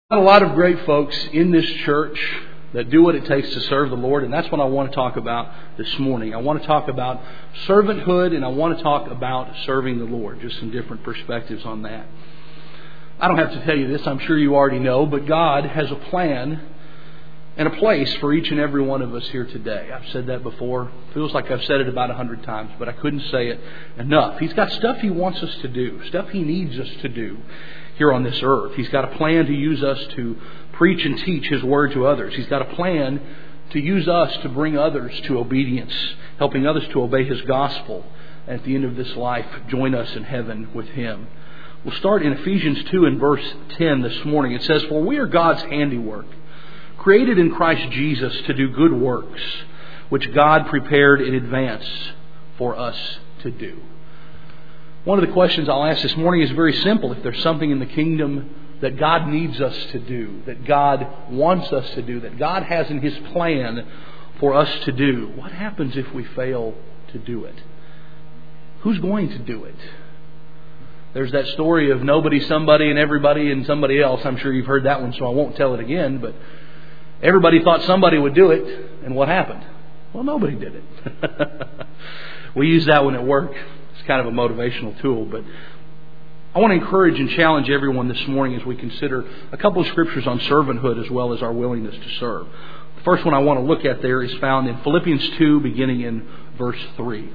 A lot of great folks in this church that do what it takes to serve the Lord, and that's what I want to talk about this morning. I want to talk about servanthood, and I want to talk about serving the Lord, just some different perspectives on that. I don't have to tell you this, I'm sure you already know, but God has a plan and a place for each and every one of us here today. I've said that before. Feels like I've said it about 100 times, but I couldn't say it enough. He's got stuff He wants us to do, stuff He needs us to do here on this earth. He's got a plan to use us to preach and teach His Word to others. He's got a plan to use us to bring others to obedience, helping others to obey His gospel, and at the end of this life, join us in heaven with Him. We'll start in Ephesians 2 and verse 10 this morning. It says, "For we are God's handiwork, created in Christ Jesus to do good works, which God prepared in advance for us to do." One of the questions I'll ask this morning is very simple. If there's something in the kingdom that God needs us to do, that God wants us to do, that God has in His plan for us to do, what happens if we fail to do it? Who's going to do it? There's that story of nobody, somebody, and everybody and somebody else. I'm sure you've heard that one, so I won't tell it again, but everybody thought somebody would do it, and what happened? Well, nobody did it. We use that one at work. It's kind of a motivational tool, but I want to encourage and challenge everyone this morning as we consider a couple of scriptures on servanthood as well as our willingness to serve. The first one I want to look at there is found in Philippians 2, beginning in verse 3.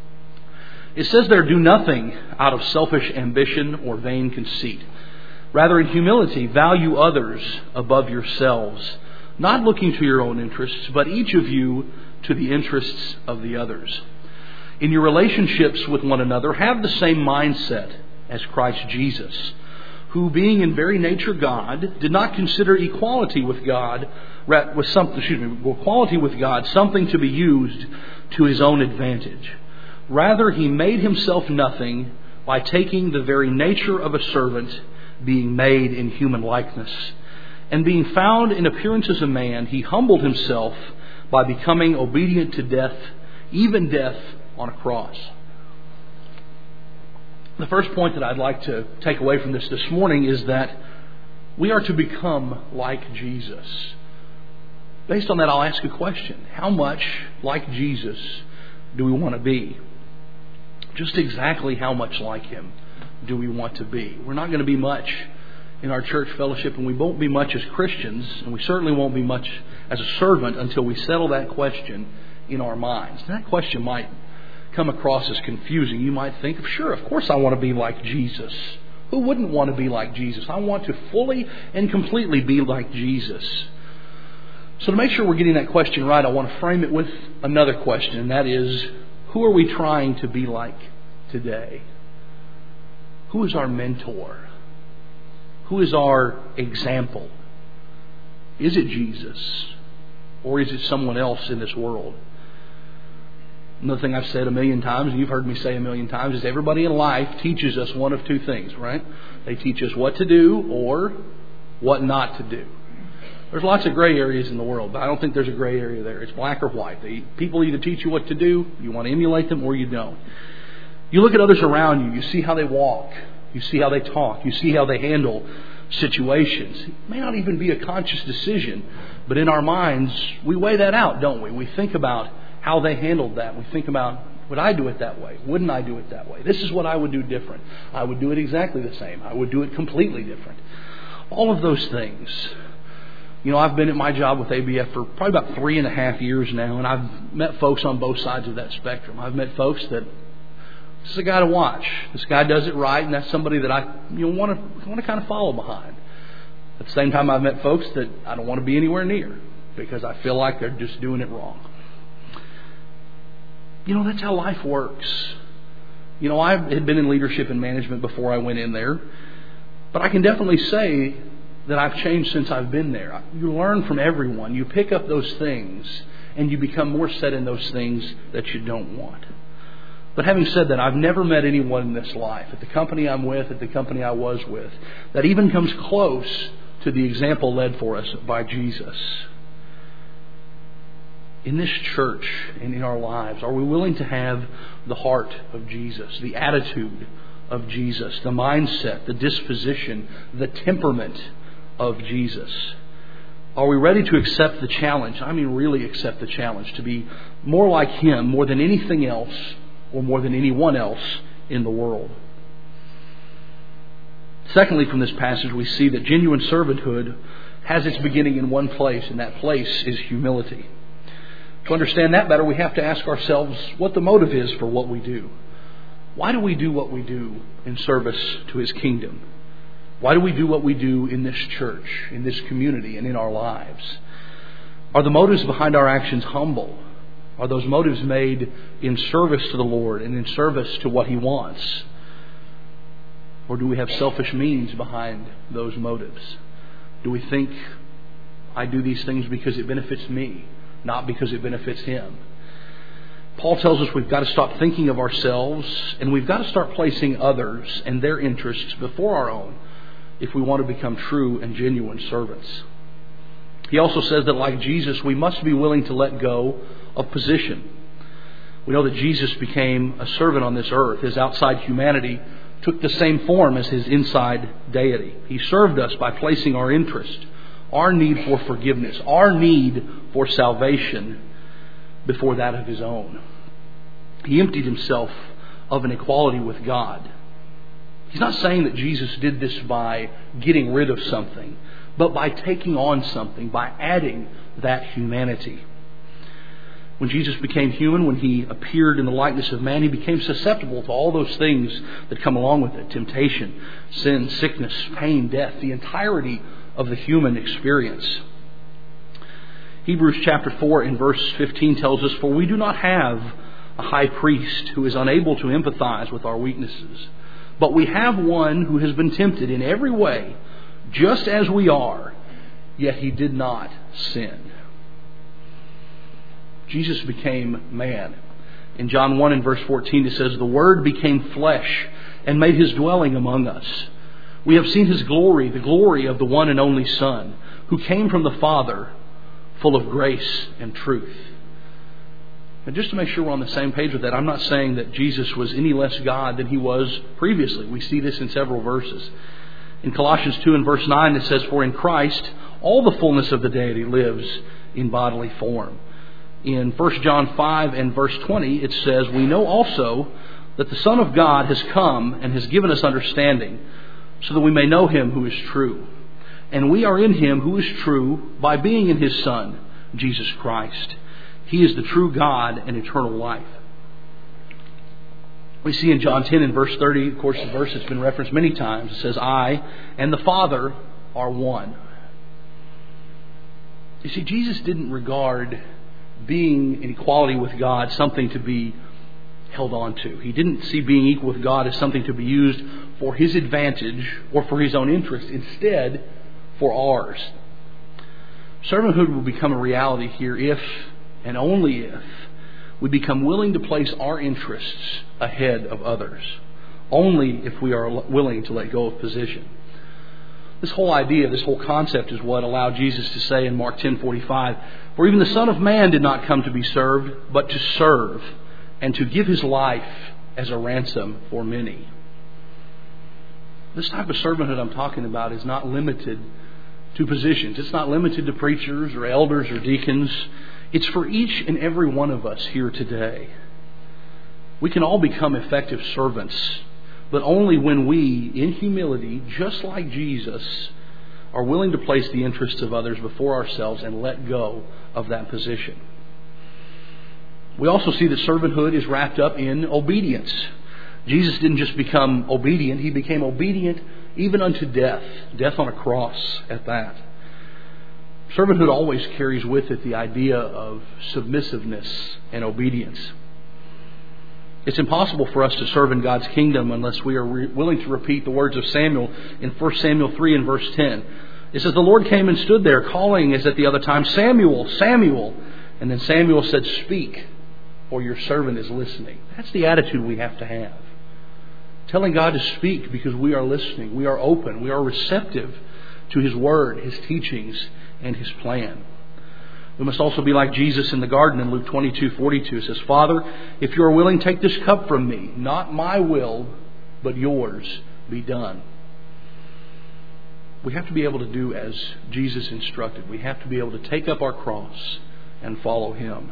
It says there, "Do nothing out of selfish ambition or vain conceit. Rather, in humility, value others above yourselves, not looking to your own interests, but each of you to the interests of the others. In your relationships with one another, have the same mindset as Christ Jesus, who, being in very nature God, did not consider equality with God something to be used to His own advantage. Rather, He made Himself nothing by taking the very nature of a servant, being made in human likeness. And being found in appearance as a man, He humbled Himself by becoming obedient to death, even death on a cross." The first point that I'd like to take away from this morning is that we are to become like Jesus. Based on that, I'll ask a question. How much like Jesus do we want to be? Just exactly how much like Him do we want to be? We're not going to be much in our church fellowship, and we won't be much as Christians, and we certainly won't be much as a servant until we settle that question in our minds. And that question might come across as confusing. You might think, sure, of course I want to be like Jesus. Who wouldn't want to be like Jesus? I want to fully and completely be like Jesus. So to make sure we're getting that question right, I want to frame it with another question, and that is, who are we trying to be like today? Who is our mentor? Who is our example? Is it Jesus? Or is it someone else in this world? Another thing I've said a million times, and you've heard me say a million times, is everybody in life teaches us one of two things, right? They teach us what to do or what not to do. There's lots of gray areas in the world, but I don't think there's a gray area there. It's black or white. People either teach you what to do, you want to emulate them, or you don't. You look at others around you, you see how they walk, you see how they talk, you see how they handle situations. It may not even be a conscious decision, but in our minds, we weigh that out, don't we? We think about how they handled that. We think about, would I do it that way? Wouldn't I do it that way? This is what I would do different. I would do it exactly the same. I would do it completely different. All of those things. You know, I've been at my job with ABF for probably about 3.5 years now, and I've met folks on both sides of that spectrum. I've met folks that this is a guy to watch. This guy does it right, and that's somebody that I want to kind of follow behind. At the same time, I've met folks that I don't want to be anywhere near because I feel like they're just doing it wrong. You know, that's how life works. You know, I had been in leadership and management before I went in there, but I can definitely say that I've changed since I've been there. You learn from everyone. You pick up those things, and you become more set in those things that you don't want. But having said that, I've never met anyone in this life, at the company I'm with, at the company I was with, that even comes close to the example led for us by Jesus. In this church and in our lives, are we willing to have the heart of Jesus, the attitude of Jesus, the mindset, the disposition, the temperament of Jesus? Are we ready to accept the challenge? I mean, really accept the challenge to be more like Him, more than anything else, or more than anyone else in the world. Secondly, from this passage, we see that genuine servanthood has its beginning in one place, and that place is humility. To understand that better, we have to ask ourselves what the motive is for what we do. Why do we do what we do in service to His kingdom? Why do we do what we do in this church, in this community, and in our lives? Are the motives behind our actions humble? Are those motives made in service to the Lord and in service to what He wants? Or do we have selfish means behind those motives? Do we think, I do these things because it benefits me, not because it benefits Him? Paul tells us we've got to stop thinking of ourselves, and we've got to start placing others and their interests before our own if we want to become true and genuine servants. He also says that, like Jesus, we must be willing to let go of position. We know that Jesus became a servant on this earth. His outside humanity took the same form as His inside deity. He served us by placing our interest, our need for forgiveness, our need for salvation before that of His own. He emptied Himself of an equality with God. He's not saying that Jesus did this by getting rid of something, but by taking on something, by adding that humanity. When Jesus became human, when He appeared in the likeness of man, He became susceptible to all those things that come along with it. Temptation, sin, sickness, pain, death, the entirety of the human experience. Hebrews chapter 4 and verse 15 tells us, "For we do not have a high priest who is unable to empathize with our weaknesses, but we have one who has been tempted in every way, just as we are, yet He did not sin." Jesus became man. In John 1 and verse 14 it says, "The Word became flesh and made His dwelling among us. We have seen His glory, the glory of the one and only Son, who came from the Father, full of grace and truth." And just to make sure we're on the same page with that, I'm not saying that Jesus was any less God than He was previously. We see this in several verses. In Colossians 2 and verse 9 it says, "For in Christ all the fullness of the deity lives in bodily form." In 1 John 5 and verse 20 it says, "We know also that the Son of God has come and has given us understanding, so that we may know Him who is true. And we are in Him who is true by being in His Son, Jesus Christ. He is the true God and eternal life." We see in John 10 and verse 30, of course, the verse that's been referenced many times. It says, "I and the Father are one." You see, Jesus didn't regard being in equality with God something to be held on to. He didn't see being equal with God as something to be used for His advantage or for His own interest. Instead, for ours. Servanthood will become a reality here if, and only if, we become willing to place our interests ahead of others. Only if we are willing to let go of position. This whole idea, this whole concept is what allowed Jesus to say in Mark 10:45, "For even the Son of Man did not come to be served, but to serve, and to give His life as a ransom for many." This type of servanthood I'm talking about is not limited to positions. It's not limited to preachers or elders or deacons. It's for each and every one of us here today. We can all become effective servants, but only when we, in humility, just like Jesus, are willing to place the interests of others before ourselves and let go of that position. We also see that servanthood is wrapped up in obedience. Jesus didn't just become obedient, He became obedient even unto death on a cross at that. Servanthood always carries with it the idea of submissiveness and obedience. It's impossible for us to serve in God's kingdom unless we are willing to repeat the words of Samuel in 1 Samuel 3 and verse 10. It says, "The Lord came and stood there, calling as at the other time, 'Samuel, Samuel.' And then Samuel said, 'Speak, for your servant is listening.'" That's the attitude we have to have. Telling God to speak because we are listening. We are open. We are receptive to His word, His teachings, and His plan. We must also be like Jesus in the garden in Luke 22:42. It says, "Father, if you are willing, take this cup from me. Not my will, but yours be done." we have to be able to do as Jesus instructed. We have to be able to take up our cross and follow Him.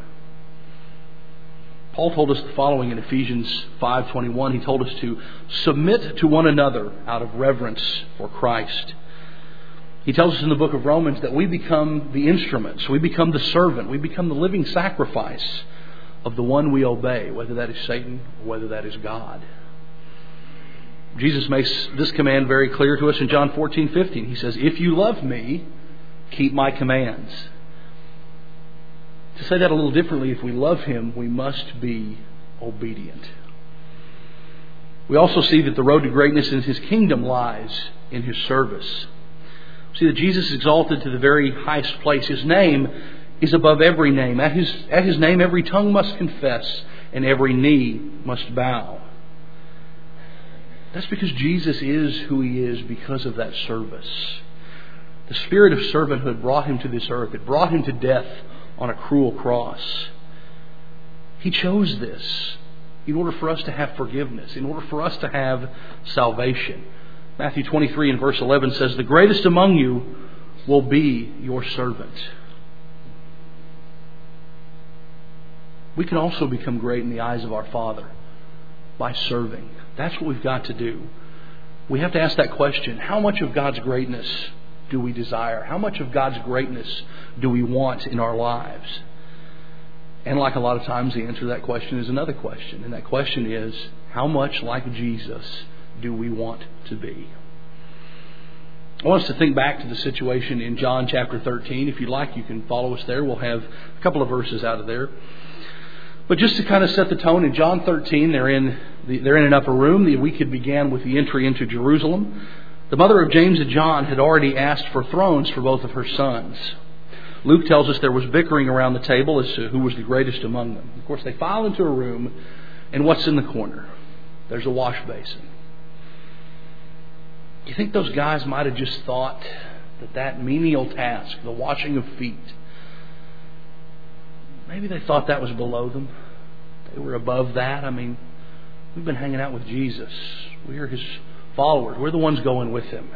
Paul told us the following in Ephesians 5:21. He told us to submit to one another out of reverence for Christ. He tells us in the book of Romans that we become the instruments, we become the servant, we become the living sacrifice of the one we obey, whether that is Satan or whether that is God. Jesus makes this command very clear to us in John 14:15. He says, "If you love me, keep my commands." To say that a little differently, if we love Him, we must be obedient. We also see that the road to greatness in His kingdom lies in His service. See that Jesus is exalted to the very highest place. His name is above every name. At His name, every tongue must confess and every knee must bow. That's because Jesus is who He is because of that service. The spirit of servanthood brought Him to this earth. It brought Him to death on a cruel cross. He chose this in order for us to have forgiveness, in order for us to have salvation. Matthew 23 and verse 11 says, "The greatest among you will be your servant." We can also become great in the eyes of our Father by serving. That's what we've got to do. We have to ask that question, how much of God's greatness do we desire? How much of God's greatness do we want in our lives? And like a lot of times, the answer to that question is another question. And that question is, how much like Jesus do we want to be? I want us to think back to the situation in John chapter 13. If you'd like, you can follow us there. We'll have a couple of verses out of there. But just to kind of set the tone, in John 13, they're in an upper room. The week had began with the entry into Jerusalem. The mother of James and John had already asked for thrones for both of her sons. Luke tells us there was bickering around the table as to who was the greatest among them. Of course, they file into a room, and what's in the corner? There's a wash basin. You think those guys might have just thought that menial task, the washing of feet, maybe they thought that was below them. They were above that. I mean, we've been hanging out with Jesus. We're His followers. We're the ones going with Him.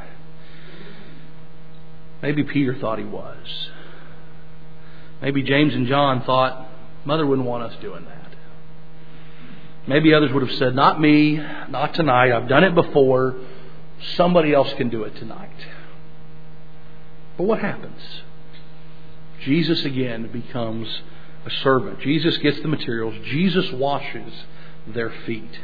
Maybe Peter thought he was. Maybe James and John thought Mother wouldn't want us doing that. Maybe others would have said, "Not me, not tonight. I've done it before. Somebody else can do it tonight." But what happens? Jesus again becomes a servant. Jesus gets the materials. Jesus washes their feet.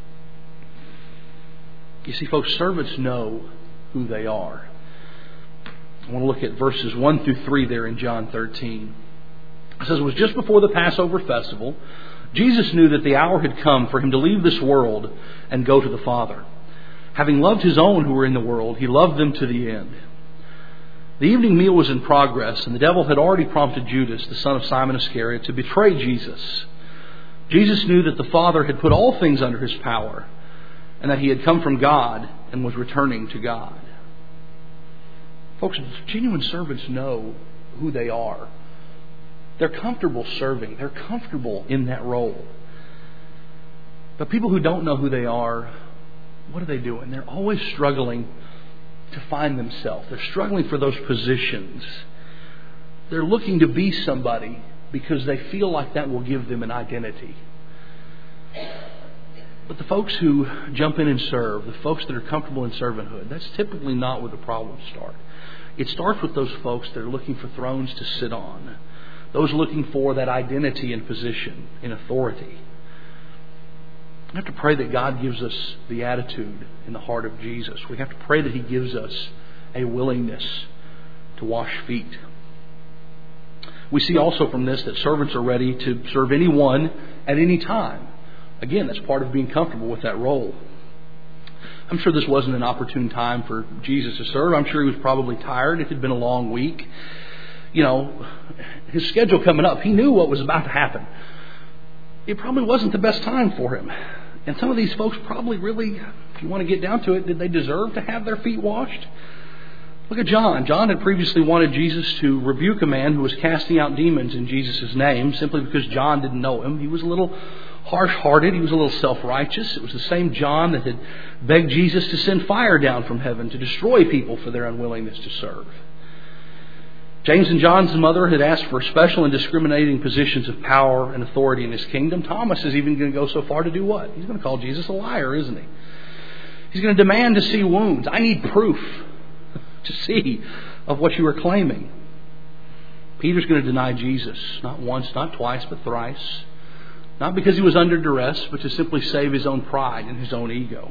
You see, folks, servants know who they are. I want to look at verses 1 through 3 there in John 13. It says, "It was just before the Passover festival. Jesus knew that the hour had come for Him to leave this world and go to the Father. Having loved His own who were in the world, He loved them to the end. The evening meal was in progress, and the devil had already prompted Judas, the son of Simon Iscariot, to betray Jesus. Jesus knew that the Father had put all things under His power, and that He had come from God and was returning to God." Folks, genuine servants know who they are. They're comfortable serving. They're comfortable in that role. But people who don't know who they are, what are they doing? They're always struggling to find themselves. They're struggling for those positions. They're looking to be somebody because they feel like that will give them an identity. But the folks who jump in and serve, the folks that are comfortable in servanthood, that's typically not where the problems start. It starts with those folks that are looking for thrones to sit on. Those looking for that identity and position and authority. We have to pray that God gives us the attitude in the heart of Jesus. We have to pray that He gives us a willingness to wash feet. We see also from this that servants are ready to serve anyone at any time. Again, that's part of being comfortable with that role. I'm sure this wasn't an opportune time for Jesus to serve. I'm sure He was probably tired. It had been a long week. You know, His schedule coming up, He knew what was about to happen. It probably wasn't the best time for Him. And some of these folks probably really, if you want to get down to it, did they deserve to have their feet washed? Look at John. John had previously wanted Jesus to rebuke a man who was casting out demons in Jesus' name simply because John didn't know him. He was a little harsh-hearted. He was a little self-righteous. It was the same John that had begged Jesus to send fire down from heaven to destroy people for their unwillingness to serve. James and John's mother had asked for special and discriminating positions of power and authority in his kingdom. Thomas is even going to go so far to do what? He's going to call Jesus a liar, isn't he? He's going to demand to see wounds. I need proof to see of what you are claiming. Peter's going to deny Jesus, not once, not twice, but thrice. Not because he was under duress, but to simply save his own pride and his own ego.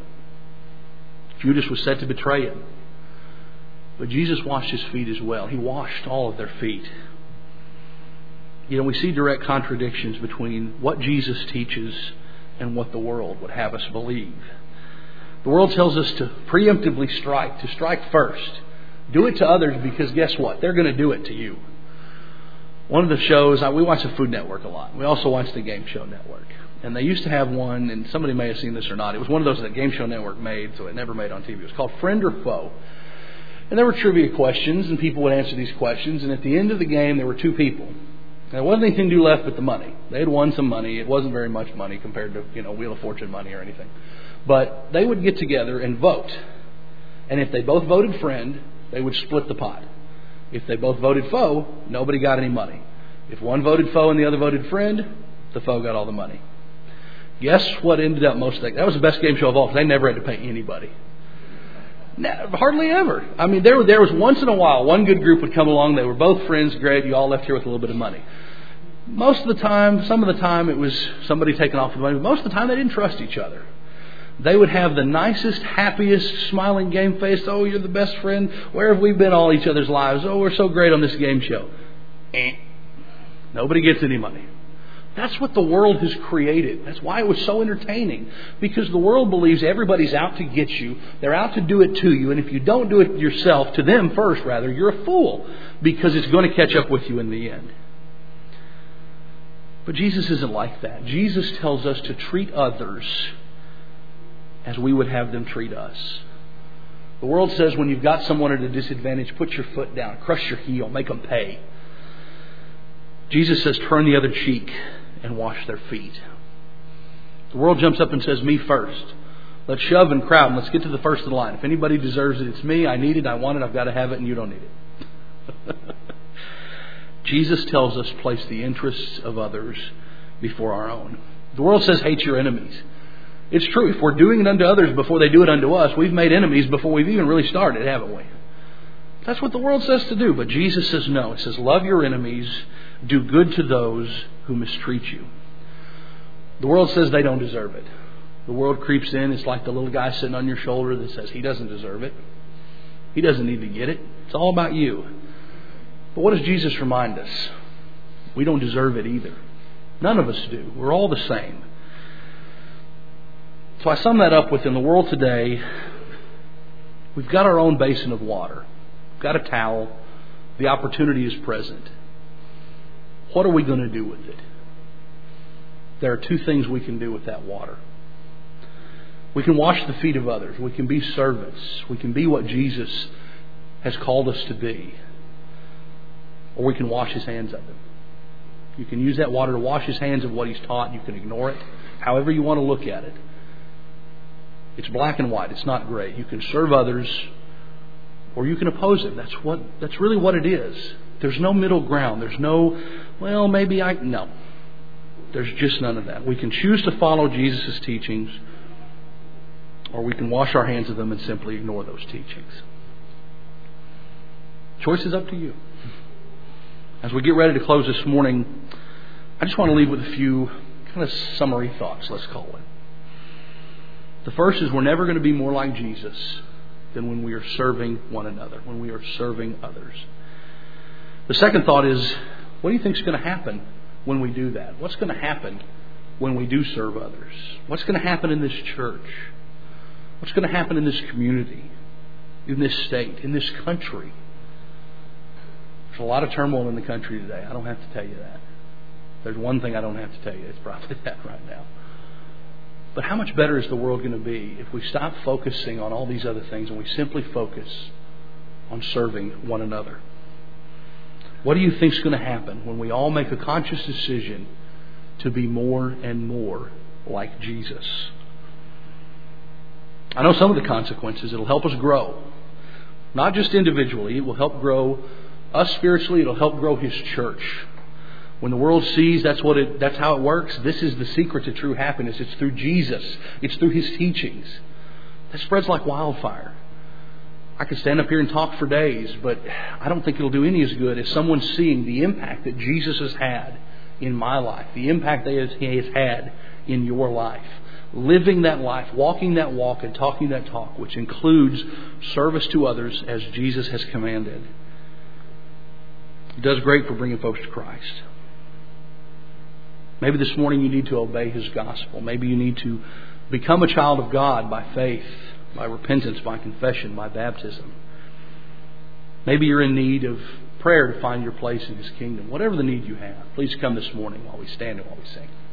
Judas was set to betray him. But Jesus washed his feet as well. He washed all of their feet. You know, we see direct contradictions between what Jesus teaches and what the world would have us believe. The world tells us to preemptively strike, to strike first. Do it to others because guess what? They're going to do it to you. One of the shows, we watch the Food Network a lot. We also watch the Game Show Network. And they used to have one, and somebody may have seen this or not. It was one of those that Game Show Network made, so it never made on TV. It was called Friend or Foe. And there were trivia questions, and people would answer these questions. And at the end of the game, there were two people. And there wasn't anything to do left but the money. They had won some money. It wasn't very much money compared to, Wheel of Fortune money or anything. But they would get together and vote. And if they both voted friend, they would split the pot. If they both voted foe, nobody got any money. If one voted foe and the other voted friend, the foe got all the money. Guess what ended up most of that? That was the best game show of all because they never had to pay anybody. Hardly ever. I mean, there was once in a while, one good group would come along. They were both friends. Great. You all left here with a little bit of money. Most of the time, some of the time, it was somebody taking off the money. But most of the time, they didn't trust each other. They would have the nicest, happiest, smiling game face. Oh, you're the best friend. Where have we been all each other's lives? Oh, we're so great on this game show. Nobody gets any money. That's what the world has created. That's why it was so entertaining. Because the world believes everybody's out to get you. They're out to do it to you. And if you don't do it yourself, to them first rather, you're a fool. Because it's going to catch up with you in the end. But Jesus isn't like that. Jesus tells us to treat others as we would have them treat us. The world says when you've got someone at a disadvantage, put your foot down, crush your heel, make them pay. Jesus says turn the other cheek and wash their feet. The world jumps up and says me first. Let's shove and crowd and let's get to the first of the line. If anybody deserves it, it's me. I need it. I want it. I've got to have it and you don't need it. Jesus tells us place the interests of others before our own. The world says hate your enemies. It's true. If we're doing it unto others before they do it unto us, we've made enemies before we've even really started, haven't we? That's what the world says to do. But Jesus says no. It says love your enemies. Do good to those who mistreat you. The world says they don't deserve it. The world creeps in. It's like the little guy sitting on your shoulder that says he doesn't deserve it. He doesn't need to get it. It's all about you. But what does Jesus remind us? We don't deserve it either. None of us do. We're all the same. So I sum that up with in the world today, we've got our own basin of water. We've got a towel. The opportunity is present. What are we going to do with it? There are two things we can do with that water. We can wash the feet of others. We can be servants. We can be what Jesus has called us to be. Or we can wash His hands of them. You can use that water to wash His hands of what He's taught. You can ignore it. However you want to look at it. It's black and white. It's not gray. You can serve others or you can oppose Him. That's really what it is. There's no middle ground. There's no, no. There's just none of that. We can choose to follow Jesus' teachings or we can wash our hands of them and simply ignore those teachings. Choice is up to you. As we get ready to close this morning, I just want to leave with a few kind of summary thoughts, let's call it. The first is we're never going to be more like Jesus than when we are serving one another, when we are serving others. The second thought is, what do you think is going to happen when we do that? What's going to happen when we do serve others? What's going to happen in this church? What's going to happen in this community, in this state, in this country? There's a lot of turmoil in the country today. I don't have to tell you that. There's one thing I don't have to tell you. It's probably that right now. But how much better is the world going to be if we stop focusing on all these other things and we simply focus on serving one another? What do you think is going to happen when we all make a conscious decision to be more and more like Jesus. I know some of the consequences. It'll help us grow. Not just individually. It will help grow us spiritually. It'll help grow His church. When the world sees that's how it works, this is the secret to true happiness. It's through Jesus. It's through His teachings. That spreads like wildfire. I could stand up here and talk for days, but I don't think it'll do any as good as someone seeing the impact that Jesus has had in my life, the impact that He has had in your life. Living that life, walking that walk, and talking that talk, which includes service to others as Jesus has commanded. It does great for bringing folks to Christ. Maybe this morning you need to obey His gospel. Maybe you need to become a child of God by faith, by repentance, by confession, by baptism. Maybe you're in need of prayer to find your place in His kingdom. Whatever the need you have, please come this morning while we stand and while we sing.